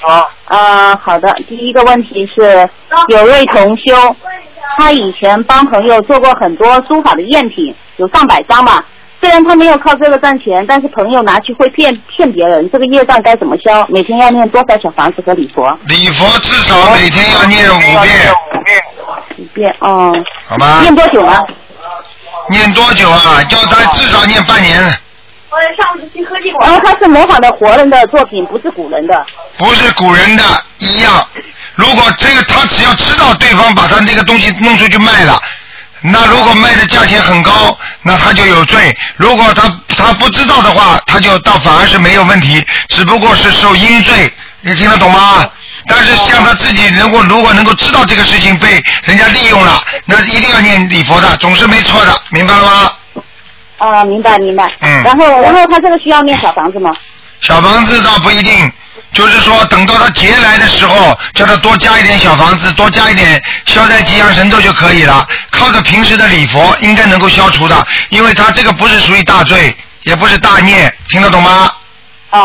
好的。第一个问题是，有位同修，他以前帮朋友做过很多书法的赝品，有上百张吧。虽然他没有靠这个赚钱，但是朋友拿去会骗别人，这个业障该怎么消？每天要念多少小房子和礼佛？ 礼佛至少每天要念5遍。 5遍，哦。 好吧。 念多久呢？ 念多久啊？叫他至少念半年。 他是模仿的活人的作品，不是古人的。 不是古人的一样。如果这个他只要知道对方把他这个东西弄出去卖了，那如果卖的价钱很高，那他就有罪。如果他不知道的话，他就反而是没有问题，只不过是受阴罪。你听得懂吗？但是像他自己如果能够知道这个事情被人家利用了，那一定要念礼佛的，总是没错的，明白了吗？ 明白。然后他这个需要念小房子吗？ 小房子倒不一定，就是说等到他劫来的时候，叫他多加一点小房子，多加一点消灾吉祥神咒就可以了。靠着平时的礼佛应该能够消除的，因为他这个不是属于大罪，也不是大孽，听得懂吗？